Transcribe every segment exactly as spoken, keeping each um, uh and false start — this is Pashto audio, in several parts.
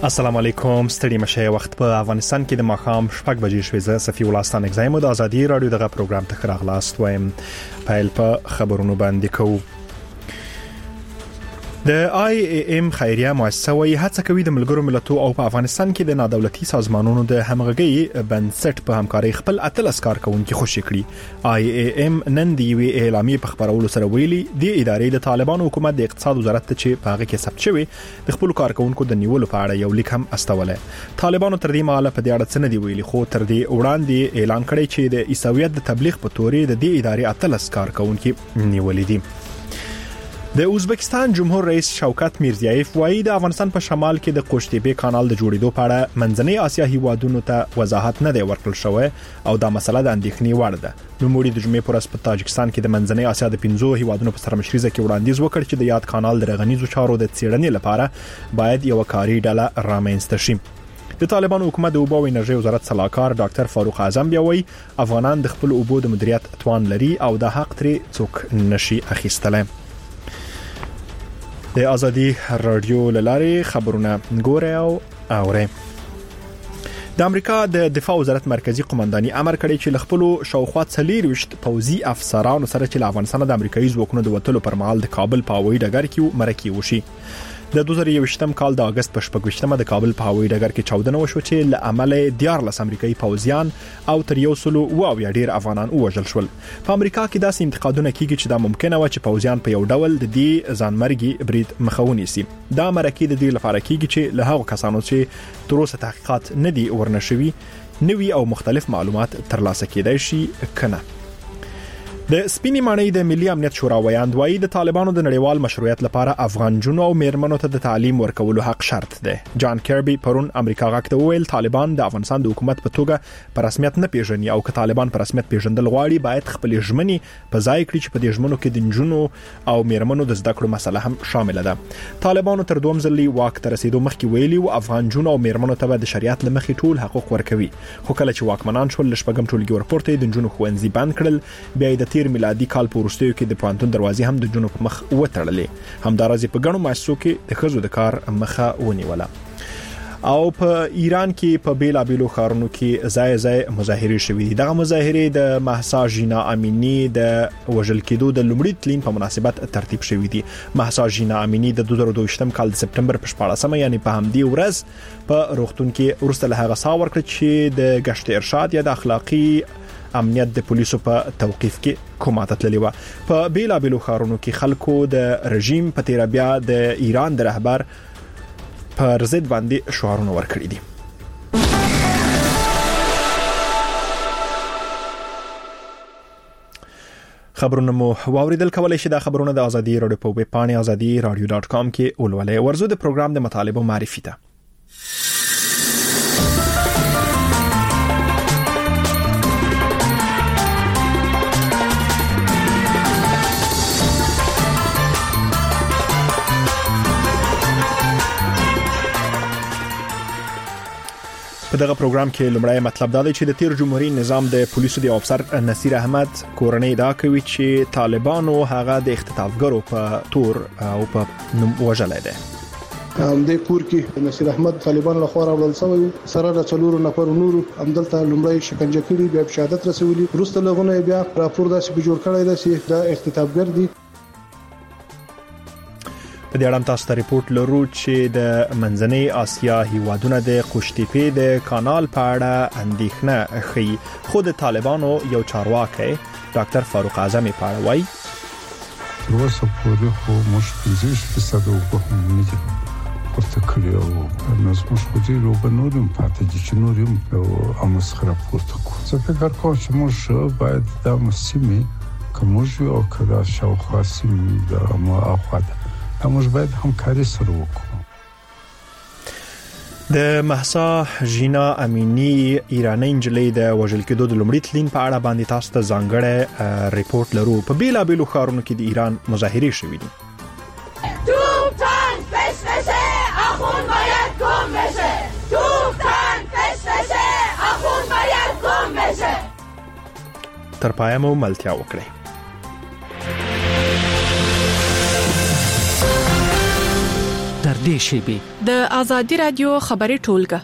السلام علیکم، ستړي مشه. وخت په افغانستان کې د ماښام شپږ بجې شوې. زه صفي ولستان اگزایم د ازادي رادیو دغه پروګرام ته راغلاست وایم. پایل په خبرونو باندې کوو. د آی ای ام خیریه مؤسسه وایي هڅه کوي د ملګرو ملتونو او په افغانستان کې د نادولتي سازمانونو د همغږي بنسټ په همکارۍ خپل اتلس کارکونکو خوشی کړي. آی ای ام نن د یو اعلامیه په خبرولو سره ویلي د ادارې د طالبانو حکومت د اقتصاد وزارت ته چې په هغه کې ثبت شوی د خپل کارکونکو د نیولو په اړه یو لیک هم استوله. طالبانو تر دې مهاله په دې اړه څه نه دی ویلي، خو تر دې وړاندې اعلان کړی چې د عیسویت د تبلیغ په تورې د دې ادارې اتلس کارکونکو نیولې دي. د ازبکستان جمهور رئیس شوکت میرزیایف وایي د افغانستان په شمال کې د قوشتېپې کانال د جوړېدو په اړه منځنۍ اسیا هیوادونو ته وضاحت نه دی ورکړل شوی او دا مسله د اندېښنې وړ ده. نوموړي د جمعې پر ورځ په تاجکستان کې د منځنۍ اسیا د پنځو هیوادونو په سرمشريزه کې وړاندیز وکړ چې د یاد کانال د رغنیزو چارو د څېړنې لپاره باید یو کاري ډله رامنځته شي. د طالبانو حکومت د اوبو او انرژي وزارت صلاحکار ډاکټر فاروق اعظم بیا وایي افغانان د خپل اوبو د مدیریت توان لري او د حق ترې څوک نشي اخیستلای. د ازادي رادیو لارې خبرونه ګورئ او اورئ. د امریکا د دفاع وزارت مرکزی قومنداني امر کړی چې لخپلو شاوخوا څلور وشت پوځي افسرانو سره چې له افغانستان د امریکایي ځواکونو د وټلو پر مهال د کابل په هوایي ډګر کې مرکه وشي. د دوه زره یوویشتم کال د اگست په شپږویشتمه د کابل په هوایي ډګر کې چاودنه وشو چې له امله دیارلس امریکایي پوځیان او تر یو سلو او یا ډیر افغانان وژل شول. په امریکا کې داسې انتقادونه کیږي چې دا ممکنه و چې پوځیان په یو ډول د دې ځانمرګي برید مخاوني سي. دا مرکه د دې لپاره کیږي چې له هغو کسانو چې تر اوسه تحقیقات نه دي ورنشوي نوي او مختلف معلومات ترلاسه کېدای شي کنه. د سپینې ماڼۍ د ملي امنیت شورا ویاند وایي د طالبانو د نړیوال مشروعیت لپاره افغان جنو او میرمنو ته د تعلیم ورکولو حق شرط ده. جان کیربي پرون امریکا غاکته وویل طالبان د افغانستان د حکومت په توګه په رسمیت نه پیژني او که طالبان په رسمیت پیژندل غواړي باید خپل ژمنې په ځای کړي چې په دې ژمنو کې د جنو او میرمنو د زده کړو مسله هم شامل ده. طالبانو تر دوم ځلي واک ته رسیدو مخکې ویلي او افغان جنو او میرمنو ته د شریعت لمخې ټول حقوق ورکوي، خو کله چې واکمنان شول لشپږم ټولګي ورپورته د جنو خوندزي بند کړل. بیا د تیر میلادي کال په وروستیو کې د پوهنتون دروازې هم د جنو په مخ وتړلې. همدارنګه په ګڼو مؤسسو کې د ښځو د کار مخه ونیوله. او په ایران کې په بیلا بیلو ښارونو کې ځای ځای مظاهرې شوې دي. دغه مظاهرې د مهسا ژینا امینی د وژل کېدو د لومړي تلین په مناسبت ترتیب شوې دي. مهسا ژینا امینی د دوه زره دوه کال د سپتمبر په شپاړسمه یعنی په همدې ورځ په روغتون کې ورسته له هغه سا ورکړه چې د گشت ارشاد یا د اخلاقی امنیت د پولیسو په توقیف کې کومه تللی و. په بیلا بیلو ښارونو کې خلکو د رژیم په تیر بیا د ایران د رهبر پر ضد باندې شعارونه ورکړي دي. خبرونه مو واوریدل. کولای شئ دا خبرونه د ازادي رادیو په ویب پاڼه ازادي رادیو ډاټ کام کې ولولئ. ورزو د پروګرام د مطالبه معرفي ته په دغه پروګرام کې لومړی مطلب دا دی چې د تیر جمهوریت نظام د پولیسو د افسر نصیر احمد کورنۍ دا کوي چې طالبانو هغه د اختطافګرو په تور او په نوم وژلای دی. د کور کې نصیر احمد طالبان له خوا راوړل شوی سره د څلورو نفر نورو همدلته لومړی شکنجه کړي بیا شهادت رسولي. وروسته لغونه بیا راپور داسې به جوړ کړی دی چې دا اختطافګر دي. په دې اړه تاسو ته ریپورت لرو چې د منځنۍ اسیا هیوادونو د قوشتېپې د کانال په اړه اندېښنه ښيي، خو د طالبانو یو چارواکي ډاکټر فاروق اعظم په اړه وایي اوسه پورې خو موږ پنځه فیصد وګورم ورته کړی او نو موږ خو دې لوګ نورم پاتې دي چې نورم په امسخره پورته کو. څه فکر کوم چې موږ باید د مسیمې کومج او کدا شاوخوا سیمې د مو اخواده موږ باید همکاري سره وکړو. د مهسا ژینا امینی ایرانی انجلۍ د وژل کېدو د لومړي تلین په اړه باندې تاسو ته ځانګړی ریپورت لرو. په بیلا بیلو ښارونو کې د ایران مظاهرې شوې دي. توپان فش بشه اخون باید گم بشه. توپان فش بشه اخون باید گم بشه. تر پایه مو ملتیا وکړئ. در نږدې شي. د آزادي رادیو خبري ټولګه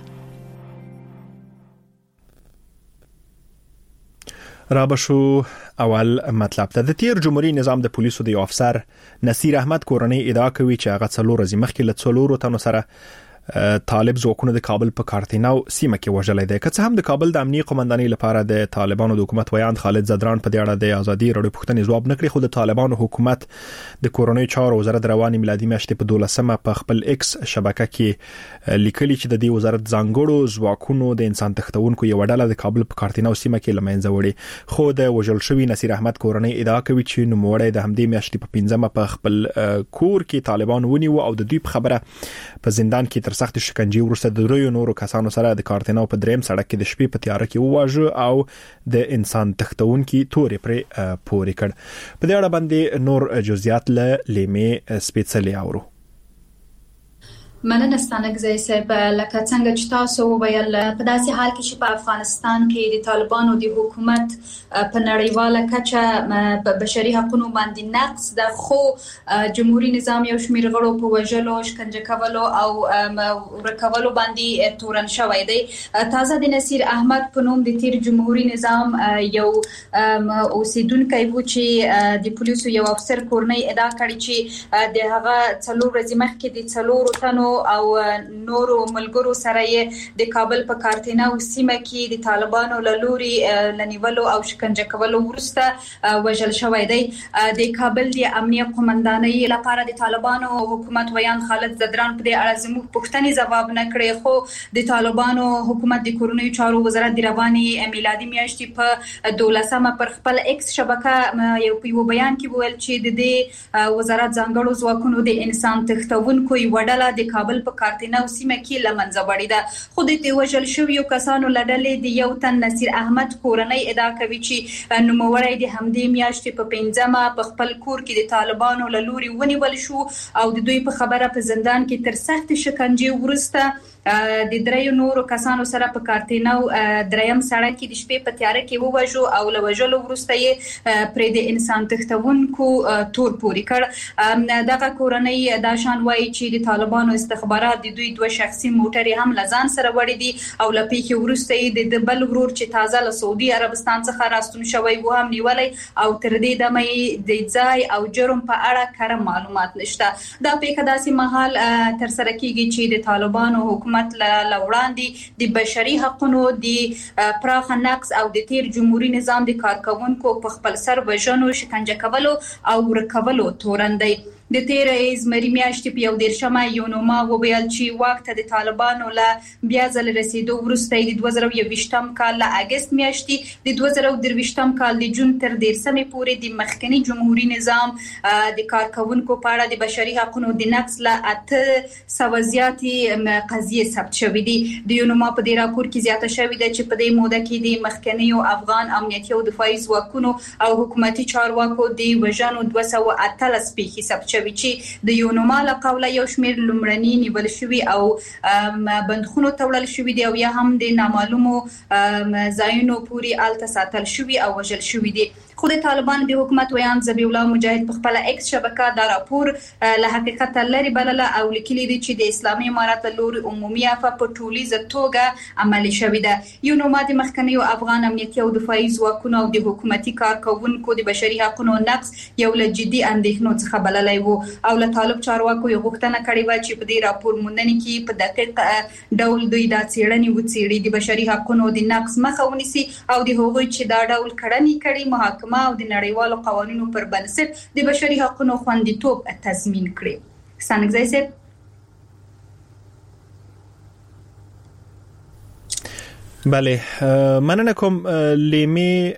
رابشو اول مطلب ته. د تیر جمهوریت نظام د پولیسو د یو افسر نصیر احمد کورنۍ ادعا کوي چې هغه څلور ورځې مخکې له څلورو تنو سره طالب ځواکونه د کابل په کارتیناو سیمه کې وژلای دي. که څه هم د کابل د امنیتي قومندانۍ لپاره د طالبانو د حکومت ویاند خالد زدران په دې اړه د آزادي رادیو پوښتنې ځواب نکړي، خو د طالبانو حکومت د کورونی چارو وزارت رواني میلادي میاشتې په دولسمه په خپل ایکس شبکه کې لیکلي چې د دې وزارت ځانګړو ځواکونو د انسان تښتونکو یو ډله د کابل په کارتیناو سیمه کې لمنځه وړي، خو د وژل شوی نصیر احمد کورنۍ ادعا کوي چې نوموړی د همدې میاشتې په پنځمه په خپل کور کې طالبان ونیو او د دوی په خبره په زندان کې تر سخت شکنجې وروسته د دریو نورو کسانو سره د کارتیناو په دریم سړک کې د شپې په تیاره کې وواژه او د انسان تښتونکي تورې پرې پورې کړ. په دې اړه باندې نور جزئیات له لیمې سپیڅلي اورو. مننه ستانګزی صاحب. لکه څنګه چې تاسو وویل، په داسې حال کې چې په افغانستان کې د طالبانو د حکومت په نړیواله کچه په بشري حقوقو باندې نقض ده، خو جمهوریت نظام یو شمېر غړو په وژلو، شکنجه کولو او ورکولو باندې تورن شوی دی. تازه د نصیر احمد په نوم د تیر جمهوریت نظام یو اوسیدونکی و چې د پولیسو یو افسر کورنۍ ادعا کړې چې د هغه څلور ورځې مخکې د څلورو تنو او نورو ملګرو سره یې د کابل په کارتیناو سیمه کې د طالبانو له لوري لنیولو او شکنجه کولو وروسته وژل شوی دی. د کابل د امنیتي قومندانۍ لپاره د طالبانو حکومت ویاند خالد زدران په دې اړه زموږ پوښتنې ځواب نه کړې، خو د طالبانو حکومت د کورنیو چارو وزارت د رواني میلادي میاشتې په دولسمه پر خپل ایکس شبکه یو په بیان کې ویل چې د دې وزارت ځانګړو ځواکونو د انسان تښتونکو یو ډله د کابل په کارتیناو سیمه کې لمنځه وړې ده. خو د وژل شویو کسانو لړلې د یو تن نصیر احمد کورنۍ ادعا کوي چې نوموړی د همدې میاشتې په پنځمه په خپل کور کې د طالبانو له لوري ونیول شو او د دوی په خبره په زندان کې تر سخت شکنجې وروسته د دریو نورو کسانو سره په کارتیناو دریم سړک کې د شپې په تیاره کې ووژو او له وژلو وروسته یې پرې د انسان تښتونکو تور پورې کړ. دغه کورنۍ دا شان وایي چې د طالبانو استخبارات د دوی دوه شخصي موټرې هم له ځان سره وړي دي او له پیښې وروسته یې د بل ورور چې تازه له سعودي عربستان څخه راستون شوی و هم نیولی او تر دې دمه یې د ځای او جرم په اړه کره معلومات نشته. دا پیښه داسې مهال تر سره کیږي چې د طالبانو حکومت لوړاندې د بشري حقوقو د پراخ نقض او د تیر جمهوریت نظام د کارکونکو په خپل سر وژنو، شکنجه کولو او ورکولو تورن دی. د تیر زمري میاشتې په یو دیرشمه یونوما وویل چې واک ته د طالبانو له بیا ځل رسیدو وروسته د دوه زره یوویشتم کال له اګست میاشتې د دوه زره درویشتم کال د جون تر دیرشمې پورې د مخکنی جمهوریت نظام د کارکونکو په اړه د بشري حقوقو د نقض له اته سوه زیاتې قضیې ثبت شوې دي. د یونوما په دې راپور کې زیاته شوې ده چې په دې موده کې د مخکنیو افغان امنیتي او دفاعي ځواکونو او حکومتي چارواکو د وژنو دوه سوه اتلس پیښې ثبت چې د یونوما له قوله یو شمېر لومړني نیول شوي او بندخونو ته وړل شوي دي او یا هم د نامعلومو ځایونو پورې الته ساتل شوي او وژل شوي دي. خو د طالبان د حکومت ویاند ذبیح الله مجاهد په خپل ایکس شبکه دا راپور له حقیقت لري بلله او لیکلي دي چې د اسلامي امارات له لوري عمومي عفو په ټولیزه توګه عملي شوې ده. یونوما د مخکنیو افغان امنیتي او دفاعي ځواکونو او د حکومتي کارکونکو د بشري حقوقو نقض یو له جدي اندېښنو څخه بللی و او له طالب چارواکو یې غوښتنه کړې وه چې په دې راپور موندنې کې په دقیق ډول دوی دا څېړنې وڅېړي، د بشري حقوقو د نقض مخه ونیسي او د هغوی چې دا ډول کړنې کړي محاکمه او د نړیوالو قوانینو پر بنسټ د بشري حقوقو خوندیتوب تضمین کړي. ستانګزی صاحب. بله، مننه کوم لیمې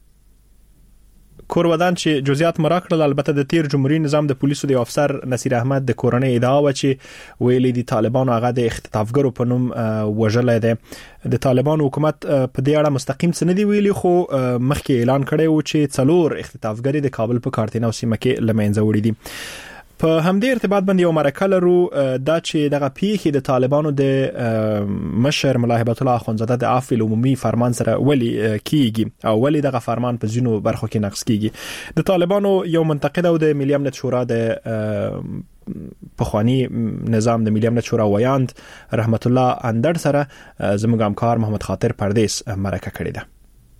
کورودان چې جزئیات مراکړل. البته د تیر جمهوریت نظام د پولیسو د افسر نصیر احمد د کورنۍ ادعا و چې ویلي دي طالبانو هغه د اختطافګرو په نوم وژلای دي. د طالبانو حکومت په دې اړه مستقیم څه نه دی ویلي، خو مخکې اعلان کړی و چې څلور اختطافګری د کابل په کارتیناو سیمه کې لمنځه وړي دي. په همدې ارتباط باندې یو مرکه لرو دا چې دغه پیښې د طالبانو د مشر ملا هیبت الله اخوندزاده د عفو عمومي فرمان سره ولی کیږي او ولی دغه فرمان په ځینو برخو کې نقض کیږي. د طالبانو یو منتقد او د ملي امنیت شورا د پخوانی نظام د ملي امنیت شورا ویاند رحمت الله اندړ سره زموږ همکار محمد خاطر پردیس مرکه کړې ده.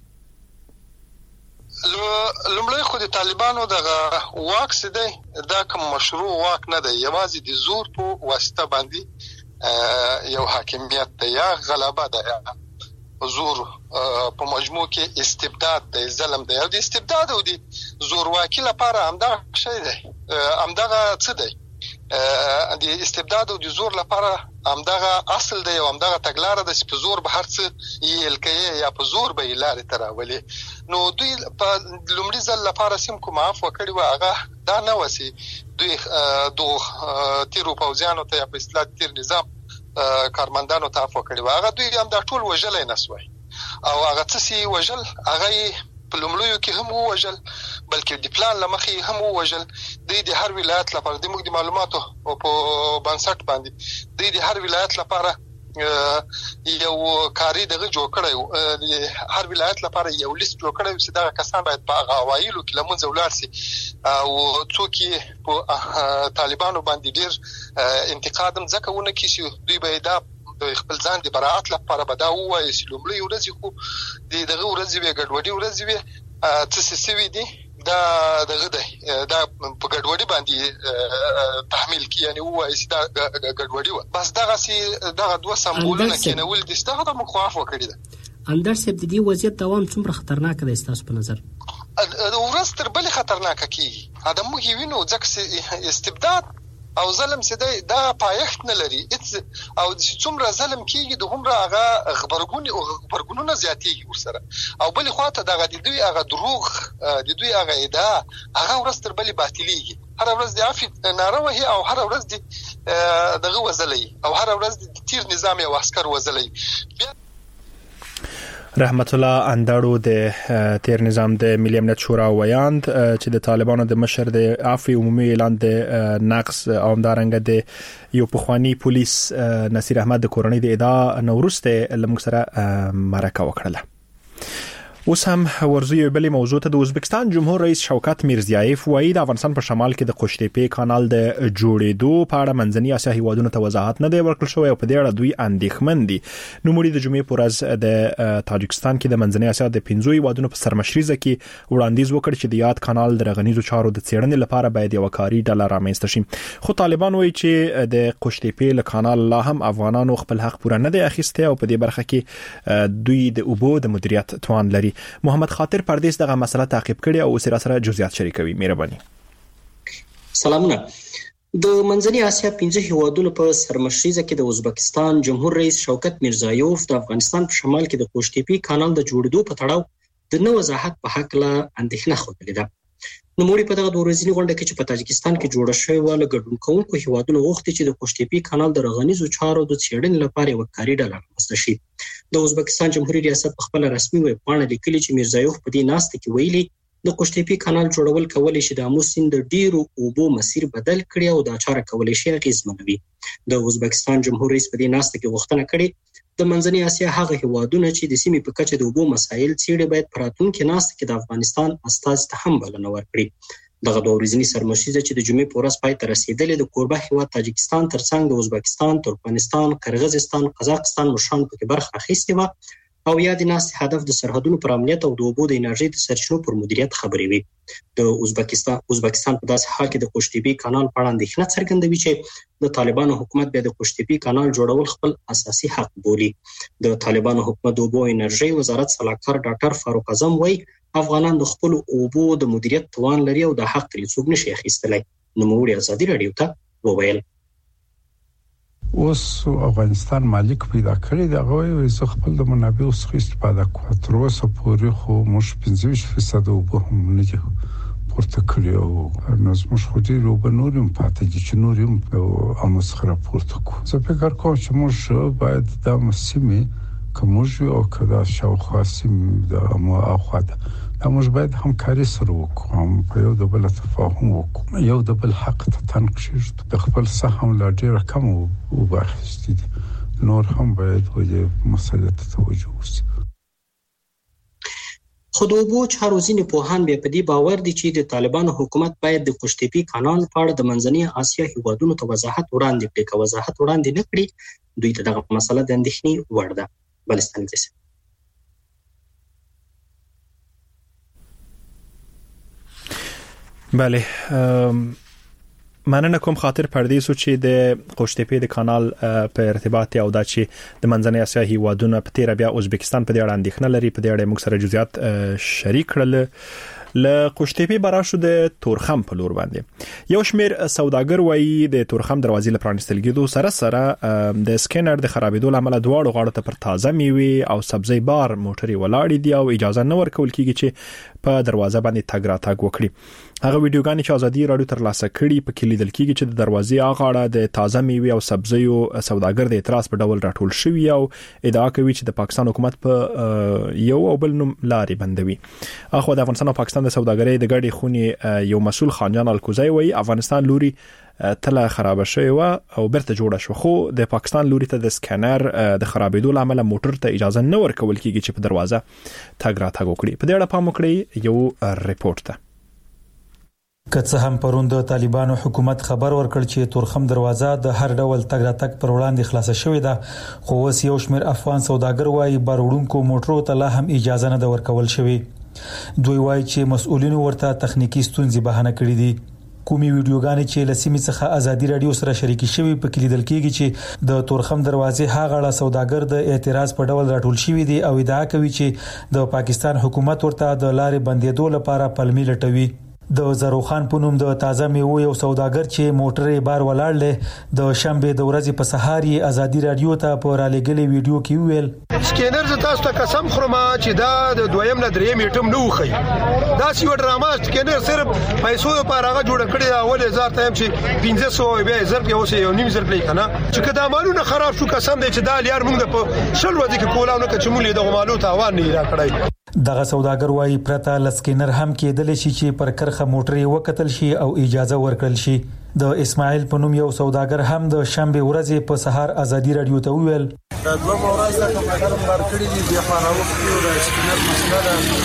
لومړی خو د طالبانو دغه واک سده دا کوم مشروع واک نه دی، یوازې د زور په واسطه باندې یو حاکمیت دی یا غلبه ده. زور په مجموع کې استبداد دی، ظلم دی، او د استبداد او د زورواکي لپاره همدا شی دی، همدغه څه دی. د استبداد او د زور لپاره همدغه اصل دی او همدغه تګلاره ده چې په زور به هر څه یې الکیه یا په زور به یې لارې ته راولي. نو دوی په لومړي ځل لپاره سیم کوم عفو کړي و هغه دا نه وسی دوی دوه تیرو پوځیانو ته په اصطلاح تیر نظام کارمندانو ته عفو کړي و هغه دوی هم دا ټول وژلې نسوي او هغه څه سی وژل هغه په لومړیو کې هم وژل بلکې د پلان لمخې هم وژل. د هر ولایت لپاره د موږ د معلوماتو په بنسټ باندې د هر ولایت لپاره یو کاری دغه جوړ کړی، هر ولایت لپاره یو لیست جوړ کړی چې دا کسان باید په غوایلو کې لمونځ ولاړ شي او څوک په طالبانو باندې ډیر انتقاد هم ځکه ونه کړي چې دوی به دا د خپل ځان د براءت لپاره به دا وایي چې لومړی ورځې خو دغه ورځې وي ګډوډي ورځې وي څه سوي دي دا دغه دی دا په ګډوډي باندې تحمیل کی یعنی وایي چې دا ګډوډي و بس دغه سي دغه دوه سمبولونه کېنول دي ستغه د مخاف وکړي ده. اندر سب د دې وضعیت دوام څومره خطرناک دی تاسو په نظر؟ ورځ تر بلې خطرناک کیږي. ادم موږ وینو ځکه استبداد او ظلم سده دا پایښت نه لري او څومره ظلم کیږي د همره هغه خبرګون او خبرګونونه زیاتېږي ورسره او بلې خواته دغه د دوی هغه دروغ د دوی هغه ادعا هغه ورځ تر بلې باطلېږي. هر ورځ د عفو ناره وهي او هر ورځ د دغه وزلې او هر ورځ د تیر نظام او عسكر وزلې. رحمت الله اندړو د تیر نظام د ملي امنیت شورا ویاند چې د طالبانو د مشر د عفو عمومي اعلان د نقص او همدارنګه د یو پخوانی پولیس نصیر احمد د کورنۍ د ادعا نورسته لمغ سره مرکه وکړه. اوس هم ورزو یو بلې موضوع ته. د ازبکستان جمهور رئیس شوکت میرزیایف وایي د افغانستان په شمال کې د قوشتېپې کانال د جوړېدو په اړه منځني اسیا هیوادونو ته وضاحت نه دی ورکړل شوی او په دې اړه دوی اندېښمن دي. نو مړي د جمعې په ورځ د تاجکستان کې د منځني اسیا د پنځو هیوادونو په سرمشريزه کې وړاندیز وکړ چې د یاد کانال د رغنیزو چارو د څېړنې لپاره باید یو کاري ډله رامنځته شي. خو طالبان وایي چې د قوشتېپې له کانال لا هم افغانانو خپل حق پوره نه دی اخیسته او په دې برخه کې دوی د اوبو د مدیریت توان لري. محمد خاطر پردیس دغه مسله تعقیب کړي او سره سره جزئیات شریکوي. مهرباني. سلامونه. د منځني اسیا پنځه هیوادونو په سرمشريزه کې د ازبکستان جمهور رئیس شوکت میرزایوف د افغانستان په شمال کې د قوشتېپې کانال د جوړېدو په تړاو د نو وضاحت په حق لا اندېښنه خوده ده. نو موري په دغه ورځنی غونډه کې چې په تاجکستان کې جوړه شوې و له ګډون کوونکو هیوادونو غوښتي چې د قوشتېپې کانال د رغنیزو چارو د څېړنې لپاره یو کاري ډله رامنځته شي. د ازبکستان جمهوریت ریاست په خپل رسمي ویب پاڼه لیکلي چې میرزایوف په دې ناسته کې ویلي د قوشتېپې کانال جوړول کولای شي د امو سیند د ډیرو اوبو مسیر بدل کړي او دا چاره کولای شي اغیزمنوي. د ازبکستان جمهور رئیس په دې ناسته کې غوښتنه کړې د منځني اسیا هغه هیوادونه چې د سیمې په کچه د اوبو مسایل څېړي باید پراتونکو ناسته کې د افغانستان استازي ته هم بلنه ورکړي. دغه د ورځنی سرمشريزه چې د جمعې په ورځ پای ته رسیدلې د کوربه هیواد تاجکستان ترڅنګ د ازبکستان، ترکمنستان، قرغیزستان، قزاقستان مشران پکې برخه اخیستې و او یا د ناس هدف د سرحدونو پر امنیت او د اوبو د انرژي د سرچینو پر مدیریت خبرې وي. د ازبکستان ازبکستان په داسې حال کې د قوشتېپې کانال په اړه اندېښنه څرګندوي چې د طالبانو حکومت بیا د قوشتېپې کانال جوړول خپل اساسي حق بولي. د طالبانو حکومت د اوبو انرژي وزارت سلاکار ډاکټر فاروق اعظم وایي افغانان د خپل اوبو د مدیریت توان لري او د حق ترې څوک نشي اخیستلای. نو موږ ازادي راډیو ته وویل اوس افغانستان مالک پیدا کړی دا غوي زه خپل د منابعو څخه استفاده کوم. تر اوسه پورې خو موږ پنځه ویشت فیصد اوبه هم نه دي پورته کړی او نو موږ خو دې روبه نورم پاتې دي چې نورم هم مسخره پورته کو. زه فکر کوم چې موږ باید د مسیمه کومج او کدا شاوخوا سیم د مو اخواده دا موږ باید همکاري سره وکړو، هم په یو د بل تفاهم وکړو، یو د بل حق ته تنقشي د خپل سهم لا ډیر کم وباخستي نور هم باید وجه مسله ته توجه وشي. خو د اوبو چارو ځینې پوهان بیا په دې باور دي چې د طالبانو حکومت باید د قوشتېپې کانال په اړه د منځنۍ اسیا هیوادونو ته وضاحت وړاندې کړي. که وضاحت وړاندې نه کړي دوی ته دغه مسله د اندېښنې وړ ده. بلستان کې بله مننه کوم خاطر پردې سو چې د قوشتېپې د کانال په ارتباط او دا چې د منځنۍ اسیا هیوادونو په تیر بیا ازبکستان په دې اړه اندېښنه لري. په دې اړه موږ سره جزئیات شریک کړل. ل قوشتېپې براشو د تورخم په لور باندې یو شمیر سوداګر وایي د تورخم دروازې لپاره نستل کېدو سره سره د سکینر د خرابېدو لامل دواړو غاړو ته پر تازه میوه او سبزی بار موټرې ولاړې دي او اجازه نه ورکول کیږي چې په دروازه باندې تګ راتګ وکړي. هغه ویډیوګانې چې ازادي رادیو تر لاسه کړي په کې لیدل کیږي چې د دروازې اغاړه د تازه میوه او سبزیو سوداګر د اعتراض په ډول راټول شوی او ادعا کوي چې د پاکستان حکومت په یو او بل نوم لارې بندوي. اخو د افغانستان او پاکستان د سوداګرۍ د ګډې خونې یو مسول خانجان الکوزی وایي افغانستان لوري تله خراب شوی و او برته جوړه شو خو د پاکستان لوري ته د سکینر د خرابېدو لامل موټر ته اجازه نه ورکول کیږي چې په دروازه تګ راتګ وکړي. په دې اړه پام وکړئ یو ریپورت ده. که څه هم پروند طالبانو حکومت خبر ورکړ چې تورخم دروازه د هر ډول تګ راتګ پر وړاندې خلاصه شوې ده خو اوس یو شمېر افغان سوداګر وایي بار وړونکو موټرو ته لا هم اجازه نه ده ورکول شوې. دوی وایي چې مسؤلینو ورته تخنیکی ستونزې بهانه کړې دي. کومي ویډیوګانې چې لسیمې څخه ازادي رادیو سره شریک شوي په کې لیدل کېږي چې د تورخم دروازې هغه سوداګر د اعتراض په ډول راټول شوی دي او ادعا کوي چې د پاکستان حکومت ورته د لارې بندیدو لپاره پلمې لټوي. د زروخان په نوم د تازه میوه یو سوداګر چې موټر بار ولاړل د شنبه د ورځې په سهار یې ازادي رادیو ته په رالېګلې ویډیو کې ویل سکینر ز تاسو ته قسم خورم چې دا د دویم نه دریم ایټم نه وخی دا سی و ډرامه سکینر صرف پیسو لپاره هغه جوړ کړی دا اول هزار ته هم چې پنځه سوه به زر کې اوسه یو نیم زر کې کنه چې کدا مالونه خراب شو قسم دی چې دا لیار موږ په شل ورځې کې کولاونه کې چمولې د مالو تاوان نه را کړی. دغه سوداګر وایي پرته لسکینر هم کېدل شي چې پر کرخه موټرې وکتل شي او اجازه ورکړل شي. د اسماعیل په نوم یو سوداګر هم د شنبه ورځې په سهار ازادي رادیو ته ویل دا دوه ورځې د کومګرم بار کړی دي بیا په راوخت یو د سکینر مسله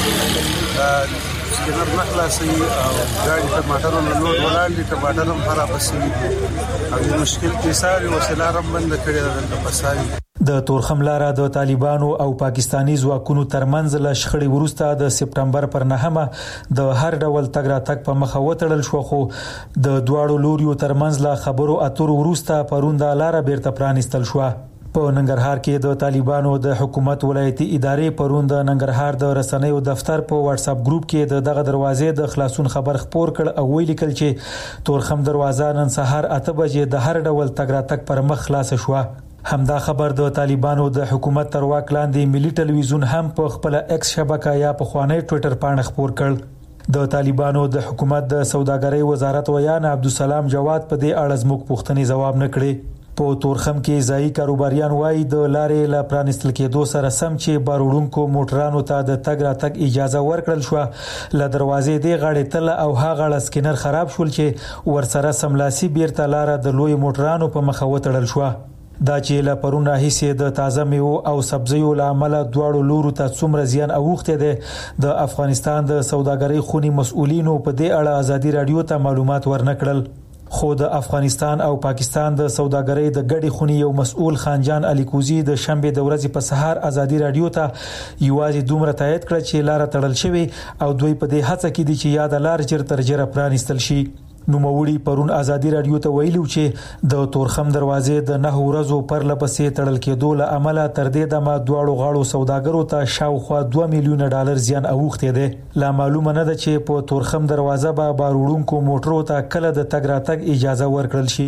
ده سکینر مخلاصي او ګاډي ټماټر له لوډ ولاړ دي ټماټر هم خراب شوي او مشکل کې ساري وسیله رم بند کړی ده په ساري. د تورخم لاره د طالبانو او پاکستانی ځواکونو ترمنځ له شخړې وروسته د سپټمبر پر نهمه د هر ډول تګ راتګ په مخه وتړل شو خو د دواړو لوریو ترمنځ له خبرو اترو وروسته پرونده لاره بیرته پرانیستل شو. په ننګرهار کې د طالبانو د حکومت ولایتي ادارې پروند ننګرهار د رسنیو دفتر په واتس اپ ګروپ کې د دغه دروازې د خلاصون خبر خپور کړ او ویل کل چې تورخم دروازه نن سهار اته بجې د هر ډول تګ راتګ پر مخ خلاص شو. همدا خبر د طالبانو د حکومت تر واک لاندې ملي ټلویزیون هم په خپل ایکس شبکه یا په خوانی ټوئیټر باندې خبر کړ. د طالبانو د حکومت د سوداګرۍ وزارت ویان عبدالسلام جواد په دې اړه زموږ پوښتنې جواب نه کړې. په تورخم کې ځایي کاروباریان وایي د لارې لا پرانستل کېدو سره سم چې بارونکو موټرانو ته د تګ راتګ اجازه ورکړل شو ل دروازې دی غاړې تل او هغه لسکینر خراب شول چې ورسره سملاسي بیرته لار د لوی موټرانو په مخه وتړل شو. دا چې لا پرونه هیڅ د تازه میوه او سبزیو لامل دواړو لورو ته څومره زیان اوخته ده د افغانستان د سوداګرۍ خونی مسؤلینو په دې اړه ازادي رادیو ته معلومات ورنکړل. خو د افغانستان او پاکستان د سوداګرۍ د ګډي خونی یو مسؤل خانجان الکوزی د شنبه د ورځې په سهار ازادي رادیو ته یوازې دومره تایید کړ چې لار تړل شوی او دوی په دې هڅه کې دي چې یاد لار چر تر جره پرانیستل شي. نو موړي پرون ازادي رادیو ته ویلو چې د تورخم دروازې د نه ورځو پر لپسې تړل کېدو له عمله تر دې دمه دواړو غاړو سوداګرو ته شاوخوا دوه میلیون ډالر زیان اوخته دي. لا معلومه نه ده چې په تورخم دروازه به باروړونکو موټرو ته کله د تګ راتګ اجازه ورکړل شي.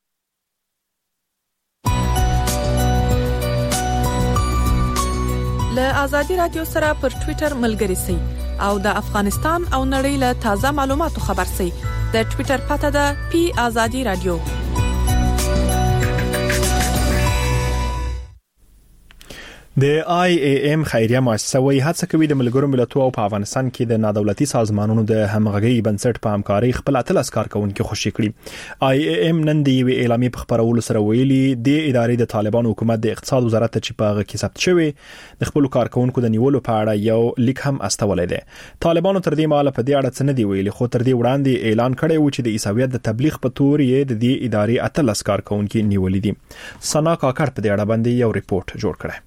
له ازادي رادیو سره پر ټوئیټر ملګري سي او د افغانستان او نړۍ له تازه معلوماتو خبر سي. د ټوئیټر پته ده پی آزادی رادیو. د آی ای ام خیریه مؤسسه وایي هڅه کوي د ملګرو ملتونو او په افغانستان کې د نادولتي سازمانونو د همغږي بنسټ په همکارۍ خپل اتلس کارکونکو خوشي کړي. آی ای ام نن د یوې اعلامیې په خبرولو سره ویلي د ادارې د طالبان حکومت د اقتصاد وزارت چې په هغه کې ثبت شوی د خپل کارکونکو د نیولو په اړه یو لیک هم استولې ده. طالبانو تر دې مهاله په دې اړه څه نه دی ویلي، خو تر دې وړاندې اعلان کړی و چې د عیسویت د تبلیغ په تور یې د دې ادارې اتلس کارکونکو نیولې دي. سنا کاکړ په دې اړه باندې یو ریپورت جوړ کړی.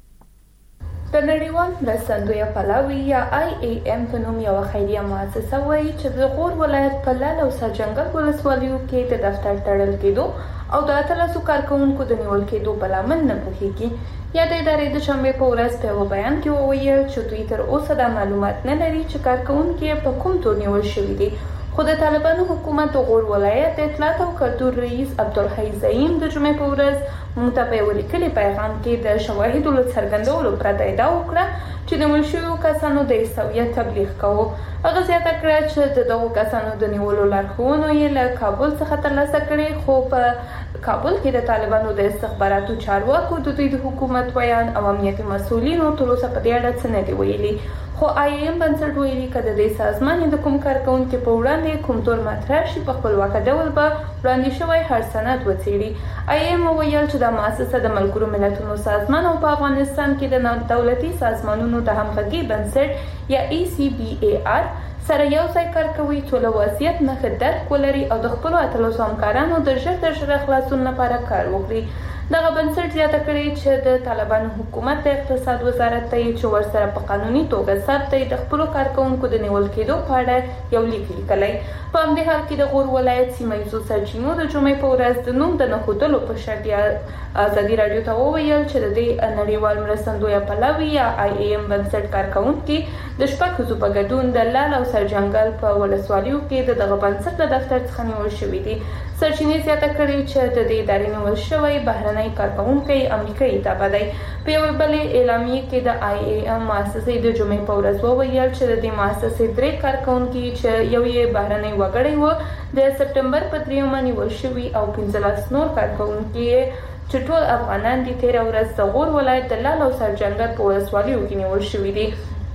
د نړیوال مرستندوی پلاوی یا آی ای ام په نوم یو خیریه مؤسسه وایي چې د غور ولایت په لال او سرجنګل ولسوالیو کې د دفتر تړل کېدو او د اتلسو کارکونکو د نیول کېدو بل امر نه پوهیږي. یا د ادارې د شنبې په ورځ په یو بیان کې وویل چې دوی تر اوسه د معلومات نه لري چې کارکونکو په کوم تور نیول شوي دي. خو د طالبانو حکومت د غور ولایت د اطلاعات او کلتور رئیس عبدالحی زعیم د جمعې په ورځ موږ ته په یو لیکلي پیغام کې د شواهدو له څرګندولو پرته ادعا وکړه چې د ملشویو کسانو د عیسویت تبلیغ کوو. هغه زیاته کړه چې د دغو کسانو د نیولو لارښوونه یې له کابل څخه ترلاسه کړې، خو په کابل کې د طالبانو د استخباراتو چارواکو د دوی د حکومت ویان او امنیتي مسؤلینو تر اوسه په دې اړه څه نه دي ویلي. خو آی ایم بنسټ ویلي که د دې سازمان د کوم کارکونکو په وړاندې کوم تور مطرح شي په خپلواکه ډول به وړاندې شوی هر سند وڅېړي. آی ایم ویل چې د مؤسسه د ملګرو ملتونو سازمان او په افغانستان کې د نادولتي سازمانونو د همغږي بنسټ یا ای سی بی ای آر سره یو ځای کار کوي څو له وضعیت نښه درک ولري او د خپلو اتلسو همکارانو د ژر تر ژره خلاصون لپاره کار وکړي. دغه بنسټ زیاته کړې چې د طالبانو حکومت د اقتصاد وزارت ته چې ورسره په قانوني توګه ثبت د خپلو کارکونکو د نیول کېدو په اړه یو لیک لیکلی. په همدې حال کې د غور ولایت سیمه ییزو سرچینو د جمعې په ورځ د نوم د نه ښودلو په شرط ازادي راډیو ته وویل چې د دې نړیوال مرستندویه پلاوي یا آی ای ام بنسټ کارکونکي د شپږ ښځو په ګډون د لال او سرجنګل په ولسوالیو کې د دغه بنسټ له دفتر څخه نیول شوي دي. سرچینې زیاته کړې چې د دې ادارې نیول شوی بهرنی کارکونکی امریکایي تابع دی. په یوې بلې اعلامیې کې د آی ای ام مؤسسې د جمعې په ورځ وویل چې د دې مؤسسې درې کارکونکي چې یو یې بهرنی وګړی و د سپټمبر په دریمه نیول شوي او پنځلس نور کارکونکي چې ټول افغانان دي تېره ورځ د غور ولایت د لال او سرجنګل په ولسوالیو کې نیول شوي دي.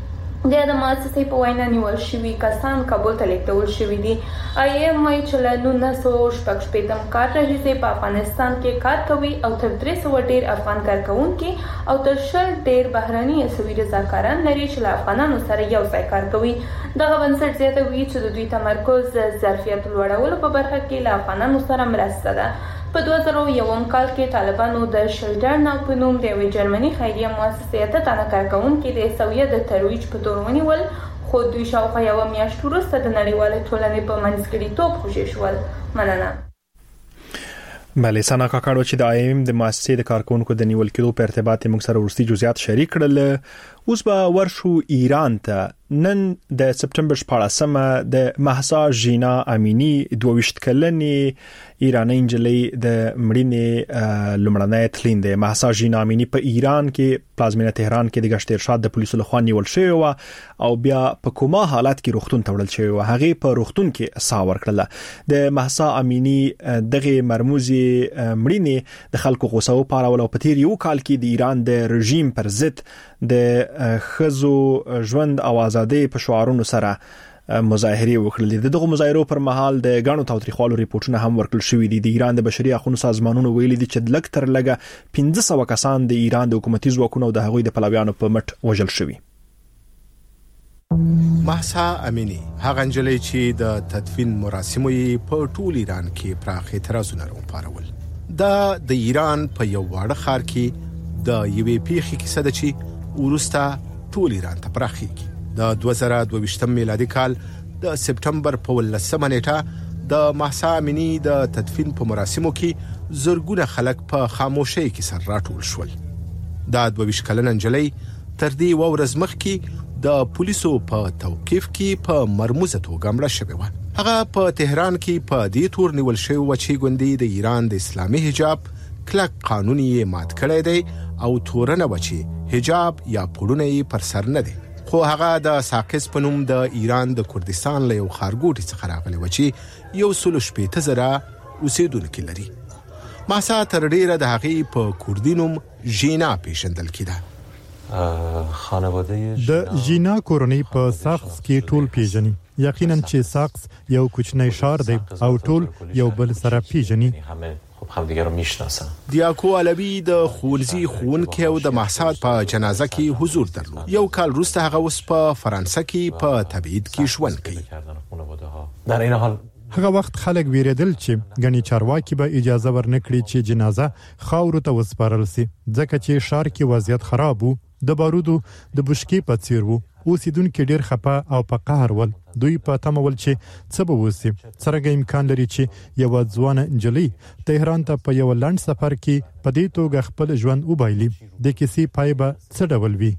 د د مؤسسې په وینا نیول شوي کسان کابل ته لیږدول شوي دي. آی ایم وایي چې له نولس سوه شپږ شپېتم کال راهیسې په افغانستان کې کار کوي او تر درې سوه ډېر افغان کارکوونکي او تر شل ډېر بهرني عیسوي رضاکاران لري چې له افغانانو سره یو ځای کار کوي. دغه بنسټ زیاتوي چې د دوی تمرکز د ظرفیت لوړولو په برخه کې له افغانانو سره مرسته ده. په دوه زره یوم کال کې طالبانو د شلډر ناو په نوم د یوې جرمني خیریه مؤسسې اته تنه کارکوونکي د عیسویت د ترویج په تور ونیول، خو دوی شاوخوا یوه میاشت وروسته د نړیوالې ټولنې په منځګړیتوب خوشي شول. مننه. بله سنا کاکړ چې د آی ایم د مؤسسې د کارکونکو د نیول کېدو په ارتباط موږ سره ورستي جزئیات شریک کړل. اوس به ورشو ایران ته. نن د سپټمبر شپاړسمه د مهسا ژینا امینی دوه ویشت کلنې ایرانی نجلۍ د مړینې لومړنۍ تلین ده. مهسا ژینا امینی په ایران کې پلازمینه تهران کې د گشت ارشاد د پولیسو لخوا نیول شوی و او بیا په کومه حالت کې روغتون ته وړل شوی و. هغه په روغتون کې ساه ورکړله. د مهسا امینی دغه مرموزي مړینې د خلکو غوسه و پارول او په تیر یو کال کې د ایران د رژیم پر ضد د خزو ژوند او ازادي په شعارونو سره مظاهره وکړلې. دغه مظاهرو پر مهال د غاڼو تاوتریخوالو ریپورتونه هم ورکړل شوې دي. د ایران د بشري حقوقو سازمانونو ویلي دي چې لږ تر لږه پنځه سوه کسان د ایران د حکومتي ځواکونو او د هغوی د پلویانو په مټ وژل شوي. مهسا امینی هغه نجلۍ چې د تدفین مراسمو یې په ټول ایران کې پراخ اعتراضونه راوپارول. دا د ایران په یو واړه ښار کې د یوې پیښې کیسه ده چې وروسته ټول ایران ته پراخیږي. د دوه زره دوه ویشتم میلادي کال د سپټمبر په ولسمه نیټه د مهسا امینی د تدفین په مراسمو کې زرګونه خلک په خاموشۍ کې سر راټول شول. دا دوه ویشت کلنه نجلۍ تر دې یوه ورځ مخکې د پولیسو په توقیف کې په مرموزه توګه مړه شوې وه. هغه په تهران کې په دې تور نیول شوې وه چې ګوندې د ایران د اسلامي حجاب کلک قانون یې مات کړی دی او تورنه وه چې حجاب یا پوړونه یې پر سر نه دی. خو هغه د ساقز په نوم د ایران د کردستان له یو ښارګوټي څخه راغلی و چې یو سل شپېته زره اوسېدونکي لري. مهسا تر ډېره د هغې په کردي نوم ژینا پیژندل کېده. خانواده د ژینا کورنۍ په ساکس کې ټول پیژني. یقینا چې ساکس یو کوچنی شهر دی او ټول یو بل سره پیژني. همدیگه رو میشناسن. دیاکو علوی د خولزی خونکې او د محساد په جنازه کې حضور درلود. یو کال وروسته هغه اوس په فرانسه کې په تبعید کې ژوند کوي. در این حال هغه وخت خلک ویریدل چې غنی چارواکي به اجازه ورنکړي چې جنازه خاورو ته وسپارل شي ځکه چې ښار کې وضعیت خراب وو. د بارودو د بشکې په څیر وو. اوسیدونکو ډیر خپه او په قهر ول. دوی په تمول چې څه به وسی. څرګه امکان لري چې یو ځوان انجلی تهران ته په یو لند سفر کې په دې توګه خپل ژوند وبایلی. د کیسې پای به څه ډول وي؟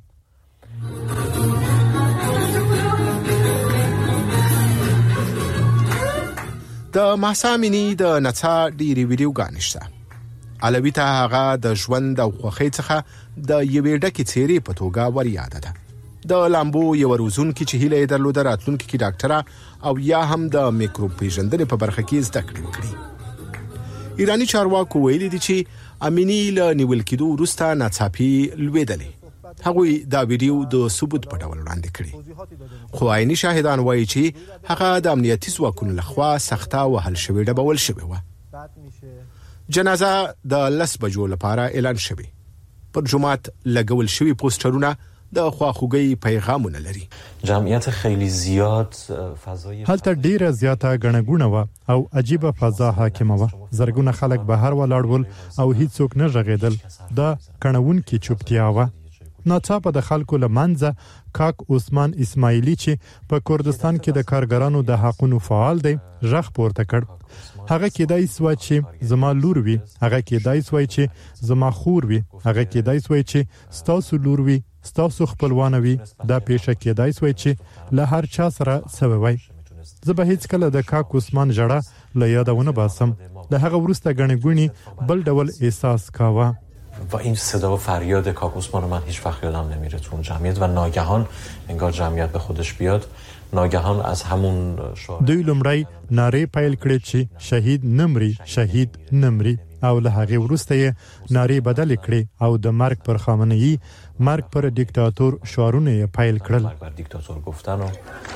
د محسامینی د نڅا ډیری ویډیوګانې شته. علوی ته هغه د ژوند او خوښۍ څخه د یوې ډکې څیرې په توګه ور یاد ده. د لامبو یو روزونکو چې هیله درلوده راتلونکو کې ډاکټره او یا هم د میکروب پیژندنې په برخه کې زده کړې وکړي. ایرانی چارواکو ویلي دي چې امینی له نیول کېدو وروسته ناڅاپي لوېدلې. هغوی دا ویډیو د ثبوت په ډول وړاندې کړي. خو عیني شاهدان وایي چې هغه د امنیتي ځواکونو لخوا سخته وهل شوې ډبول شوې وه. جنازه د لس بجو لپاره اعلان شوې. پر جمعات لګول شوي پوسټرونه د خواخوږي پیغامونه لري. جمعیت خیلی زیاد فضای هلته ډیره زیاته غنغونه و او عجیبه فضا حاکمه و. زرګونه خلک بهر ولاړول او هیڅوک نه ژغېدل. دا کڼون کې چوپتیا و. ناڅاپه د خلکو لمنځه کاک عثمان اسماعیلی چې په کردستان کې د کارګرانو د حقوقو فعال دی ژغ پورته کړ. هغه کېدای سوای چې زما لور وي. هغه کېدای سوای چې زما خور وي. هغه کېدای سوای چې ستاسو لور وي. ستاسو خپلوان وي. دا پیښه کېدای سوای چې له هر چا سره سوي. زه به هیڅ کله د کاک عثمان جړه له یادونه باسم. له هغه وروسته غنغونی بل ډول احساس کاوه. و این صدا و فریاد کاک عثمان من هیچ وقت یادم نمیره تو اون جمعیت و ناگهان انگار جمعیت به خودش بیاد. ناگهان از همون شعار دوی لمړی ناره پیل کړې چې شهید نمري شهید نمري او له هغه وروسته یې ناره بدل کړې او د مرګ پر خامنه‌ای مرګ پر دیکتاتور شعارونه پیل کړل. مرګ پر دیکتاتور گفتن و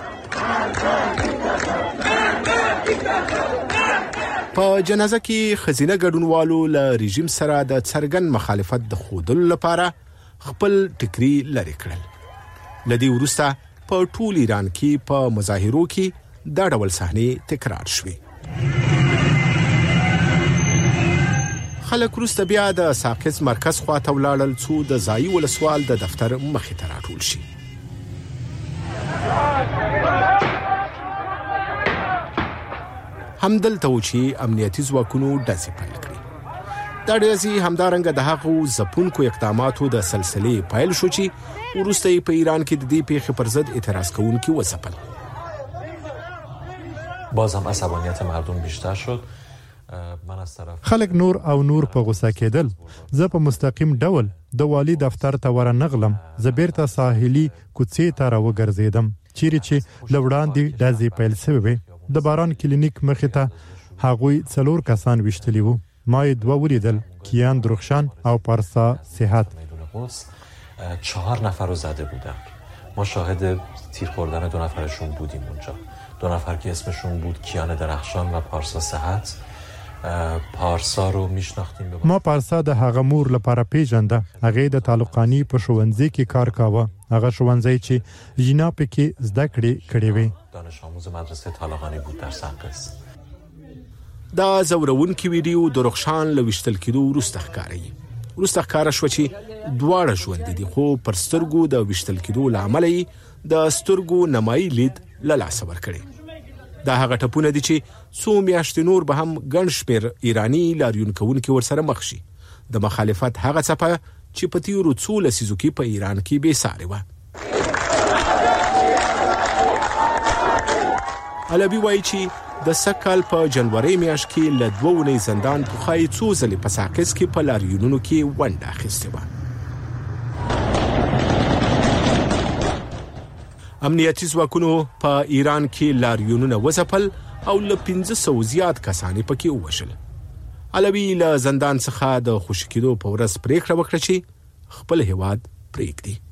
په جنازه کې خزینه ګډونوالو له رژیم سره د څرګند مخالفت د خودلو لپاره خپل ټکری لري کړل. لدی وروسته په ټول ایران کې په مظاهرو کې دا ډول صحنې تکرار شوې. خلک وروسته بیا د ساکس مرکز خواته ولاړل څو د ځایي ولسوال د دفتر مخې ته راټول شي. همدلته و چې امنیتي ځواکونو ډزې پیل کړې. دا ډزې همدارنګه د هغو ځپونکو اقداماتو د سلسلې پیل شو چې وروسته په ایران کې د دې پیښې پر ضد اعتراض کوونکي وځپل. باز هم عصبانیت مردم بیشتر شد. من از طرف خلک نور او نور په غوسه کېدل. زه په مستقیم ډول د والی دفتر ته ورنغلم. زه بیرته ساحلي کوڅې ته راوګرځیدم چیرې چې لوړاندې ډزې پیل شوې. د باران کلینیک مخې ته هغوی څلور کسان وشتلی وو. ما یې دوه ولیدل، کیان درخشان او پارسا صحت. چهار نفر رو زده بودن. ما شاهد تیر خوردن دو نفرشون بودیم اونجا. دو نفر که اسمشون بود کیان درخشان و پارسا صحت. پارسا رو میشناختیم. ما پارسا د هغه مور لپاره پیژنده. هغه د تعلقانی په ښوونځي کې کار کاوه. هغه ښوونځی چې جینا پکې زده کړې کړې وې. دانش آموز مدرسه طالقانی بود در ساکس. دا زورونکي ویډیو د رخشان لويشتل کېدو وروسته ښکاري. وروسته ښکارا شو چې دواړه ژوند دي خو پر سترګو د ویشتل کېدو لامل د سترګو نمایي لید له لاسه ورکړي. دا هغه ټپونه دي چې څو میاشتې نور به هم ګڼ شمېر ایرانی لاریون کوونکي ورسره مخ شي. د مخالفت هغه څپه چې په تیرو څو لسیزو کې په ایران کې بې سارې وه. علوي وایي چې د سکهال په جنوري میاشت کې له دوه اونۍ زندان پخای څو ځلې په ساکس کې په لاریونونو کې ونډه اخیستې وه. امنیتي ځواکونو په ایران کې لاریونونه وځپل او له پنځه سوه زیات کسان پکې ووژل. علوي له زندان څخه د خوشی کېدو په ورځ پریکړه وکړه چې خپل هیواد پرېږدي.